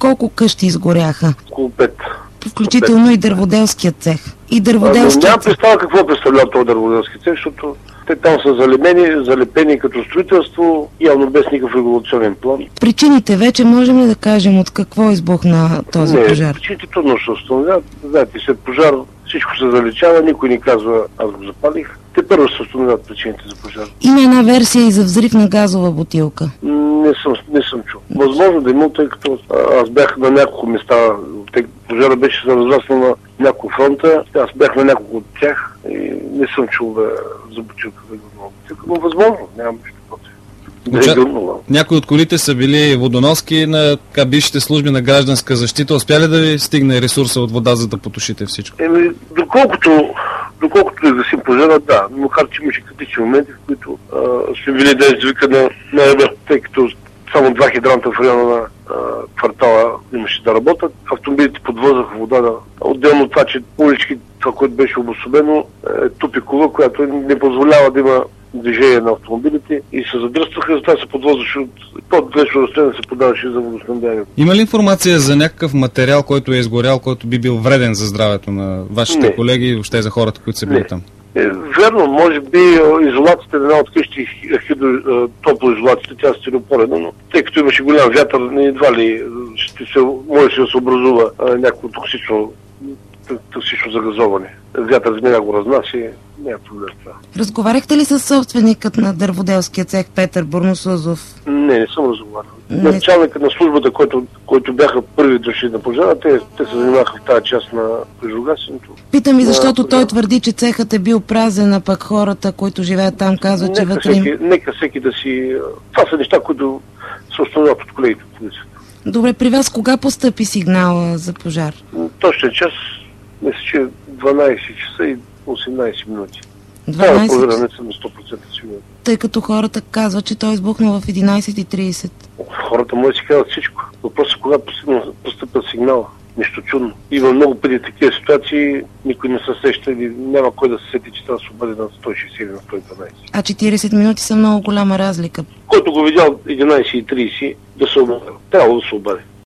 колко къщи изгоряха? Около 5. Включително и дърводелският цех. Няма представа какво представлява този дърводелски цех, защото те там са залепени като строителство, явно без никакъв регулационен план. Причините вече можем ли да кажем от какво избухна този пожар? Причините трудно ще установят. Знаете, след пожар всичко се заличава, никой не казва аз го запалих. Те първо ще установят причините за пожар. Има една версия и за взрив на газова бутилка. Не съм чул. Възможно да има, тъй като аз бях на няколко места. Пожара беше се разраснал на няколко фронта. Аз бях на няколко от тях и не съм чул за бутилка. Но възможно, нямам нищо против. Някои от колите са били водоноски на бившите служби на гражданска защита. Успяли да ви стигне ресурса от вода, за да потушите всичко? Доколкото да гасим пожара, да. Но че имаше критични моменти, в които сме били да извика на ръба, тъй като само 2 хидранта в района на квартала имаше да работят. Автомобилите подвозаха вода. Отделно това, че улички, това, което беше обособено, тупикова, която не позволява да има движение на автомобилите и се задръстваха, затова се подвозваше от по-далечно разстояние, се подаваше за водоснабдяване. Има ли информация за някакъв материал, който е изгорял, който би бил вреден за здравето на вашите колеги и въобще за хората, които са били там? Верно, може би изолацията на една от къщи, топлоизолацията, тя е стиропорена, но тъй като имаше голям вятър, едва ли може да се образува някакво токсично загазоване. Вятър змина го разнася, няма проблем с това. Разговаряхте ли с собственикът на дърводелския цех Петър Бурносузов? Не съм разговарял. Началникът на службата, който бяха първи дошли на пожара, те се занимаваха в тази част на прежогасенето. Питам и защото той твърди, че цехът е бил празен, а пък хората, които живеят там, казват, че вътре... Нека всеки да си... Това са неща, които се установят от колегите от полицията. Добре, при вас кога постъпи сигнала за пожар? Точен час, мисля, че 12 часа и 18 минути. 12 часа? Не съм на 100% сигурен. Тъй като хората казват, че той е избухнал в 11:30. Хората може да си казват всичко. Въпросът е кога постъпят сигнала. Нищо чудно. Има много преди такива ситуации, никой не се сеща или няма кой да се сети, че трябва да се обади на 160 или на 112. А 40 минути са много голяма разлика. Който го видял 11:30, да се обади. Трябва да се обади.